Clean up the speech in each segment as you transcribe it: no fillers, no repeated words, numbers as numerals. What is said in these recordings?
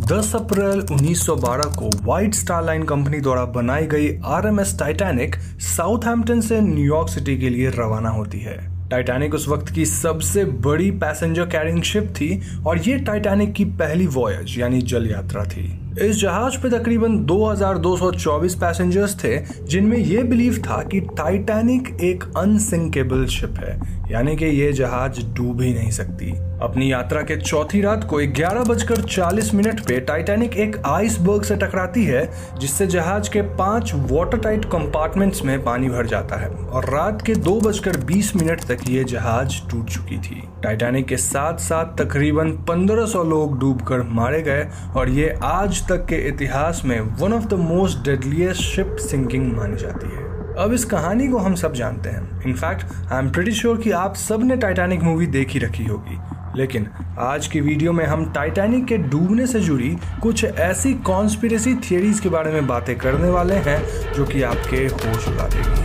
10 अप्रैल 1912 को white Star line company द्वारा बनाई गई आरएमएस टाइटैनिक साउथहैम्पटन से न्यूयॉर्क सिटी के लिए रवाना होती है। टाइटैनिक उस वक्त की सबसे बड़ी पैसेंजर कैरिंग शिप थी और ये टाइटैनिक की पहली वॉयज यानी जल यात्रा थी। इस जहाज पे तकरीबन 2224 पैसेंजर्स थे, जिनमें यह बिलीव था कि टाइटैनिक एक अनसिंकेबल शिप है, यानी कि ये जहाज डूब ही नहीं सकती। अपनी यात्रा के चौथी रात को 11:40 पे टाइटैनिक एक आइसबर्ग से टकराती है, जिससे जहाज के 5 वाटर टाइट कंपार्टमेंट्स में पानी भर जाता है और रात के 2:20 तक ये जहाज टूट चुकी थी। टाइटैनिक के साथ साथ तकरीबन 1500 लोग डूबकर मारे गए और ये आज तक के इतिहास में one of the most deadliest ship sinking मानी जाती है। अब इस कहानी को हम सब जानते हैं। In fact I am pretty sure कि आप सब ने टाइटैनिक मूवी देखी रखी होगी, लेकिन आज की वीडियो में हम टाइटैनिक के डूबने से जुड़ी कुछ ऐसी कॉन्स्पिरेसी थियरीज के बारे में बातें करने वाले हैं जो कि आपके होश उड़ा देगी।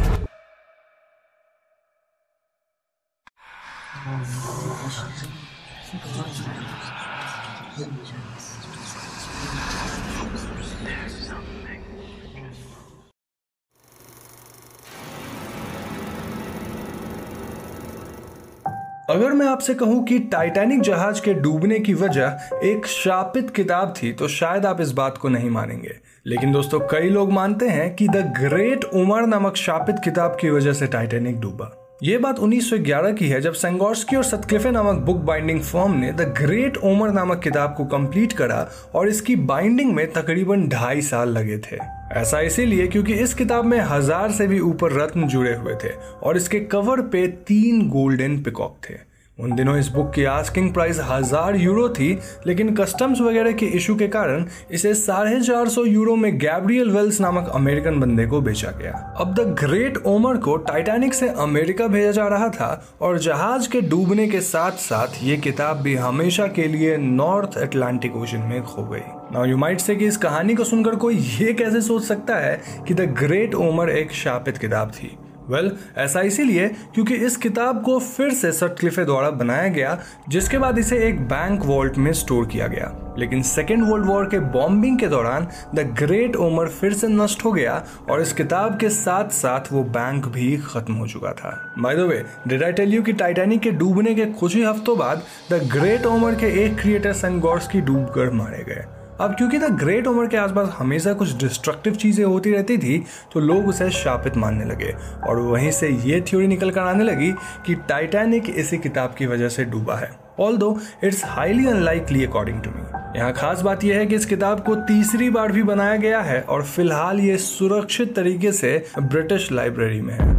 अगर मैं आपसे कहूं कि टाइटैनिक जहाज के डूबने की वजह एक शापित किताब थी तो शायद आप इस बात को नहीं मानेंगे, लेकिन दोस्तों कई लोग मानते हैं कि द ग्रेट ओमर नामक शापित किताब की वजह से टाइटैनिक डूबा। ये बात 1911 की है, जब सेंगोर्स्की और सतक्लिफे नामक बुक बाइंडिंग फर्म ने द ग्रेट ओमर नामक किताब को कंप्लीट करा और इसकी बाइंडिंग में तकरीबन 2.5 साल लगे थे। ऐसा इसीलिए क्योंकि इस किताब में 1000 से भी ऊपर रत्न जुड़े हुए थे और इसके कवर पे 3 गोल्डन पिकॉक थे। उन दिनों इस बुक की आस्किंग प्राइस 1000 यूरो थी, लेकिन कस्टम्स वगैरह के इशू के कारण इसे 450 यूरो में गैब्रियल वेल्स नामक अमेरिकन बंदे को बेचा गया। अब द ग्रेट ओमर को टाइटैनिक से अमेरिका भेजा जा रहा था और जहाज के डूबने के साथ साथ ये किताब भी हमेशा के लिए नॉर्थ अटलांटिक ओशन में खो गई। नाउ यू माइट से कि इस कहानी को सुनकर कोई ये कैसे सोच सकता है कि द ग्रेट ओमर एक शापित किताब थी। ऐसा इसीलिए क्योंकि इस किताब को फिर से सटक्लिफे द्वारा बनाया गया, जिसके बाद इसे एक बैंक वॉल्ट में स्टोर किया गया। लेकिन सेकेंड वर्ल्ड वॉर के बॉम्बिंग के दौरान द ग्रेट ओमर फिर से नष्ट हो गया और इस किताब के साथ साथ वो बैंक भी खत्म हो चुका था। By the way, did I tell you कि टाइटैनिक के डूबने के कुछ ही हफ्तों बाद द ग्रेट ओमर के एक क्रिएटर सेंगोर्स्की डूबकर मारे गए। अब क्योंकि द ग्रेट ओमर के आसपास हमेशा कुछ डिस्ट्रक्टिव चीजें होती रहती थी, तो लोग उसे शापित मानने लगे और वहीं से ये थ्योरी निकल कर आने लगी कि टाइटैनिक इसी किताब की वजह से डूबा है। Although it's highly unlikely according to me. यहाँ खास बात यह है कि इस किताब को तीसरी बार भी बनाया गया है और फिलहाल ये सुरक्षित तरीके से ब्रिटिश लाइब्रेरी में है।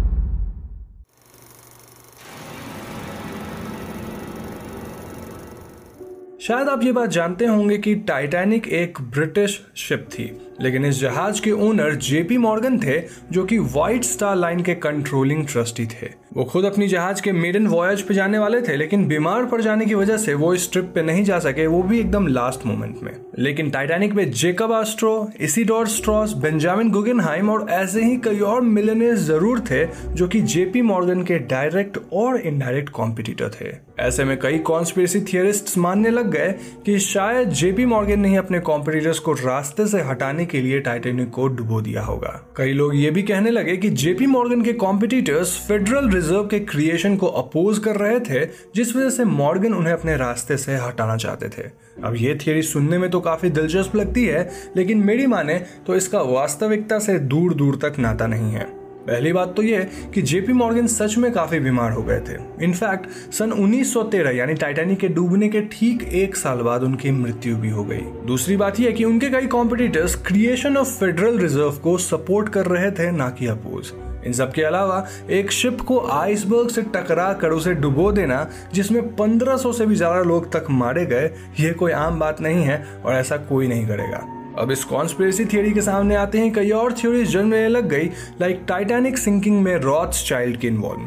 शायद आप ये बात जानते होंगे कि टाइटैनिक एक ब्रिटिश शिप थी, लेकिन इस जहाज के ओनर जेपी मॉर्गन थे, जो कि व्हाइट स्टार लाइन के कंट्रोलिंग ट्रस्टी थे। वो खुद अपनी जहाज के मेडन वॉयज पे जाने वाले थे, लेकिन बीमार पड़ जाने की वजह से वो इस ट्रिप पे नहीं जा सके, वो भी एकदम लास्ट मोमेंट में। लेकिन टाइटैनिक में Jacob Astor, Isidor Straus, Benjamin Guggenheim और ऐसे ही कई और मिलियनेयर्स जरूर थे जो कि जेपी मॉर्गन के डायरेक्ट और इनडायरेक्ट कॉम्पिटिटर थे। ऐसे में कई कॉन्स्पिरेसी थियरिस्ट्स मानने लग गए कि शायद जेपी मॉर्गन ने ही अपने कॉम्पिटिटर्स को रास्ते से हटाने के लिए टाइटैनिक को डुबो दिया होगा। कई लोग ये भी कहने लगे कि जेपी मॉर्गन के कॉम्पिटिटर्स फेडरल रिजर्व के क्रिएशन को अपोज कर रहे थे, जिस वजह से मॉर्गन उन्हें अपने रास्ते से हटाना चाहते थे। अब ये थियरी सुनने में तो काफी दिलचस्प लगती है, लेकिन मेरी माने तो इसका वास्तविकता से दूर दूर तक नाता नहीं है। पहली बात तो ये कि जेपी मॉर्गन सच में काफी बीमार हो गए थे। इनफैक्ट सन 1913 यानी टाइटैनिक के डूबने के ठीक 1 साल बाद उनकी मृत्यु भी हो गई। दूसरी बात यह कि उनके कई competitors creation of Federal Reserve को सपोर्ट कर रहे थे, ना कि अपोज। इन सब के अलावा एक शिप को आइसबर्ग से टकरा कर उसे डुबो देना, जिसमें 1500 से भी ज्यादा लोग तक मारे गए, ये कोई आम बात नहीं है और ऐसा कोई नहीं करेगा। अब इस कॉन्स्पिरेसी थियरी के सामने आते हैं कई और थ्योरीज जनरल लग गई, लाइक टाइटैनिक सिंकिंग में रॉथस्चाइल्ड की इन्वॉल्वमेंट।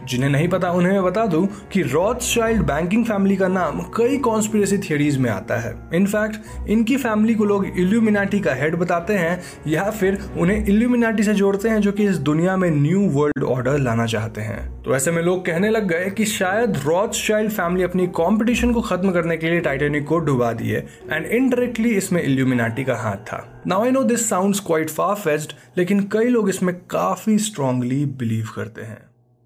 जिन्हें नहीं पता उन्हें मैं बता दूं कि रॉथस्चाइल्ड बैंकिंग फैमिली का नाम कई कॉन्स्पिरेसी थियरीज में आता है। इनफैक्ट इनकी फैमिली को लोग इल्यूमिनाटी का हेड बताते हैं या फिर उन्हें इल्यूमिनाटी से जोड़ते हैं, जो कि इस दुनिया में न्यू वर्ल्ड ऑर्डर लाना चाहते हैं। तो ऐसे में लोग कहने लग गए कि शायद रॉथस्चाइल्ड फैमिली अपनी कंपटीशन को खत्म करने के लिए टाइटैनिक को डुबा दिए एंड इनडायरेक्टली इसमें इल्यूमिनाटी का हाथ था। Now I know this sounds quite far fetched, लेकिन कई लोग इसमें काफी स्ट्रांगली बिलीव करते हैं।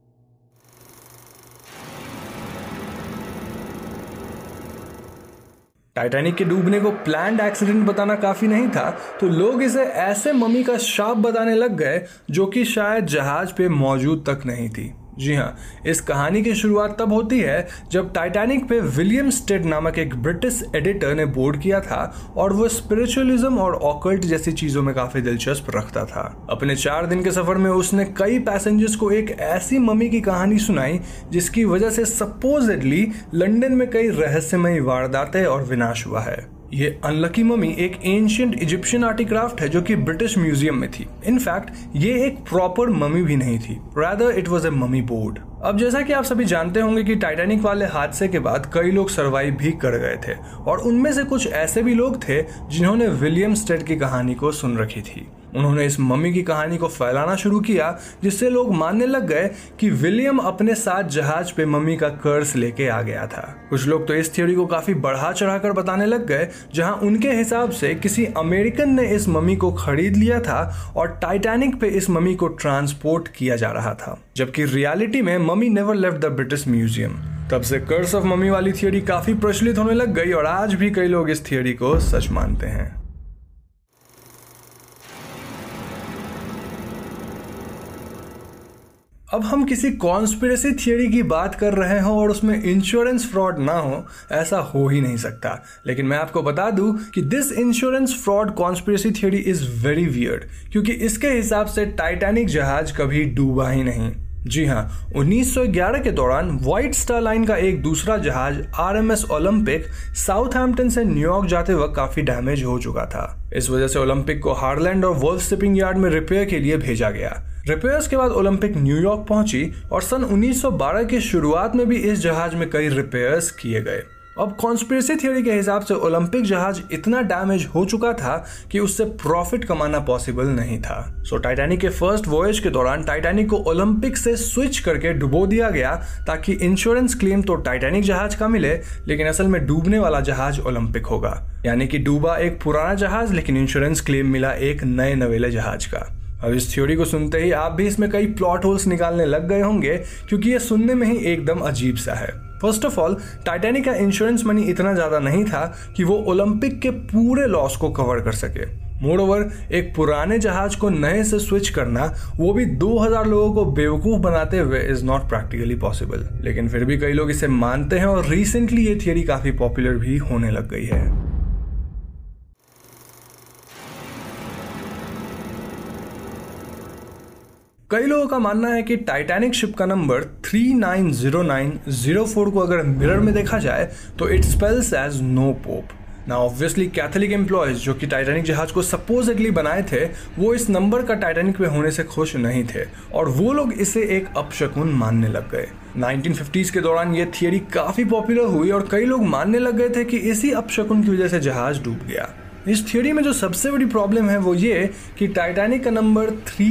टाइटैनिक के डूबने को प्लान्ड एक्सीडेंट बताना काफी नहीं था, तो लोग इसे ऐसे मम्मी का शाप बताने लग गए जो कि शायद जहाज पे मौजूद तक नहीं थी। जी हाँ, इस कहानी की शुरुआत तब होती है जब टाइटैनिक पे विलियम स्टेड नामक एक ब्रिटिश एडिटर ने बोर्ड किया था और वो स्पिरिचुअलिज्म और ऑकल्ट जैसी चीजों में काफी दिलचस्प रखता था। अपने 4 दिन के सफर में उसने कई पैसेंजर्स को एक ऐसी मम्मी की कहानी सुनाई जिसकी वजह से सपोजेडली लंदन में कई रहस्यमयी वारदातें और विनाश हुआ है। ये अनलकी ममी एक एंशिएंट इजिप्शियन आर्टिक्राफ्ट है जो कि ब्रिटिश म्यूजियम में थी। इनफैक्ट ये एक प्रॉपर ममी भी नहीं थी, rather it was a mummy board. अब जैसा कि आप सभी जानते होंगे कि टाइटैनिक वाले हादसे के बाद कई लोग सरवाइव भी कर गए थे और उनमें से कुछ ऐसे भी लोग थे जिन्होंने विलियम स्टेड की कहानी को सुन रखी थी। उन्होंने इस मम्मी की कहानी को फैलाना शुरू किया जिससे लोग मानने लग गए कि विलियम अपने साथ जहाज पे मम्मी का कर्स लेके आ गया था। कुछ लोग तो इस थ्योरी को काफी बढ़ा चढ़ाकर बताने लग गए, जहां उनके हिसाब से किसी अमेरिकन ने इस मम्मी को खरीद लिया था और टाइटैनिक पे इस मम्मी को ट्रांसपोर्ट किया जा रहा था, जबकि रियलिटी में mummy never left the British Museum. तब से कर्स ऑफ मम्मी वाली थियोरी काफी प्रचलित होने लग गई और आज भी कई लोग इस थियोरी को सच मानते हैं। अब हम किसी कॉन्स्पिरेसी थियरी की बात कर रहे हो और उसमें इंश्योरेंस फ्रॉड ना हो, ऐसा हो ही नहीं सकता। लेकिन मैं आपको बता दूं कि this insurance fraud conspiracy theory is very weird, क्योंकि इसके हिसाब से टाइटैनिक जहाज कभी डूबा ही नहीं। जी हाँ, 1911 के दौरान व्हाइट स्टार लाइन का एक दूसरा जहाज RMS ओलंपिक साउथहैम्पटन से न्यूयॉर्क जाते वक्त काफी डैमेज हो चुका था। इस वजह से ओलंपिक को हार्लैंड और वुल्फ शिपिंग यार्ड में रिपेयर के लिए भेजा गया। रिपेयर्स के बाद ओलंपिक न्यूयॉर्क पहुंची और सन 1912 की शुरुआत में भी इस जहाज में कई रिपेयर्स किए गए। अब कॉन्स्पिरेसी थियरी के हिसाब से ओलंपिक जहाज इतना डैमेज हो चुका था कि उससे प्रॉफिट कमाना पॉसिबल नहीं था। सो टाइटैनिक के फर्स्ट वॉयज के दौरान टाइटैनिक को ओलंपिक से स्विच करके डुबो दिया गया ताकि इंश्योरेंस क्लेम तो टाइटैनिक जहाज का मिले, लेकिन असल में डूबने वाला जहाज ओलंपिक होगा। यानी कि डूबा एक पुराना जहाज, लेकिन इंश्योरेंस क्लेम मिला एक नए नवेले जहाज का। अब इस थ्योरी को सुनते ही आप भी इसमें कई प्लॉट होल्स निकालने लग गए होंगे, क्योंकि ये सुनने में ही एकदम अजीब सा है। फर्स्ट ऑफ ऑल, टाइटैनिक का इंश्योरेंस मनी इतना ज्यादा नहीं था कि वो ओलंपिक के पूरे लॉस को कवर कर सके। मोरओवर, एक पुराने जहाज को नए से स्विच करना, वो भी 2000 लोगों को बेवकूफ बनाते हुए, इज नॉट प्रैक्टिकली पॉसिबल। लेकिन फिर भी कई लोग इसे मानते हैं और रिसेंटली ये थियरी काफी पॉपुलर भी होने लग गई है। कई लोगों का मानना है कि टाइटैनिक शिप का नंबर 390904 को अगर मिरर में देखा जाए तो it spells as no pope. ना ऑब्वियसली कैथोलिक एम्प्लॉयज जो कि टाइटैनिक जहाज को सपोजिटली बनाए थे, वो इस नंबर का टाइटैनिक पे होने से खुश नहीं थे और वो लोग इसे एक अपशकुन मानने लग गए। 1950s के दौरान ये थियरी काफी पॉपुलर हुई और कई लोग मानने लग गए थे कि इसी अपशकुन की वजह से जहाज डूब गया। इस थियोरी में जो सबसे बड़ी प्रॉब्लम है वो ये कि टाइटैनिक का नंबर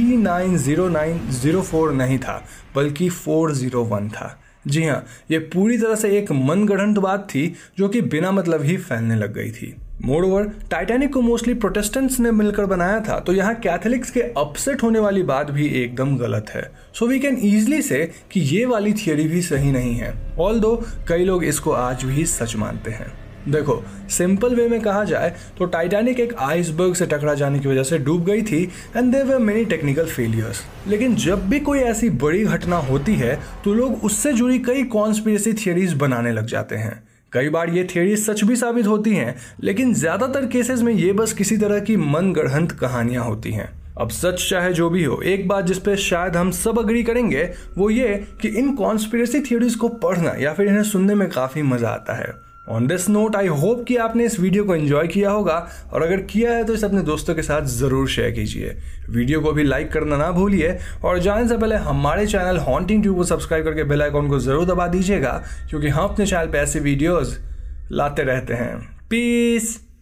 390904 नहीं था, बल्कि 401 था। जी हाँ, ये पूरी तरह से एक मनगढ़ंत बात थी जो कि बिना मतलब ही फैलने लग गई थी। मोरओवर, टाइटैनिक को मोस्टली प्रोटेस्टेंट्स ने मिलकर बनाया था, तो यहाँ कैथोलिक्स के अपसेट होने वाली बात भी एकदम गलत है। सो वी कैन इजीली से कि ये वाली थियोरी भी सही नहीं है, ऑल्दो कई लोग इसको आज भी सच मानते हैं। देखो, सिंपल वे में कहा जाए तो टाइटैनिक एक आइसबर्ग से टकरा जाने की वजह से डूब गई थी and there were many technical failures. लेकिन जब भी कोई ऐसी बड़ी घटना होती है तो लोग उससे जुड़ी कई कॉन्स्पिरेसी थियरीज बनाने लग जाते हैं। कई बार ये थियरी सच भी साबित होती हैं, लेकिन ज्यादातर केसेस में ये बस किसी तरह की मनगढ़ंत कहानियां होती हैं। अब सच चाहे जो भी हो, एक बात जिस पे शायद हम सब अग्री करेंगे वो ये कि इन कॉन्स्पिरेसी थियरीज को पढ़ना या फिर इन्हें सुनने में काफी मजा आता है। On this note I hope कि आपने इस वीडियो को एंजॉय किया होगा, और अगर किया है तो इसे अपने दोस्तों के साथ ज़रूर शेयर कीजिए। वीडियो को भी लाइक करना ना भूलिए, और जाने से पहले हमारे चैनल हॉन्टिंग ट्यूब को सब्सक्राइब करके बेल आइकॉन को ज़रूर दबा दीजिएगा, क्योंकि हम अपने चैनल पे ऐसे वीडियोज़ लाते रहते हैं। पीस।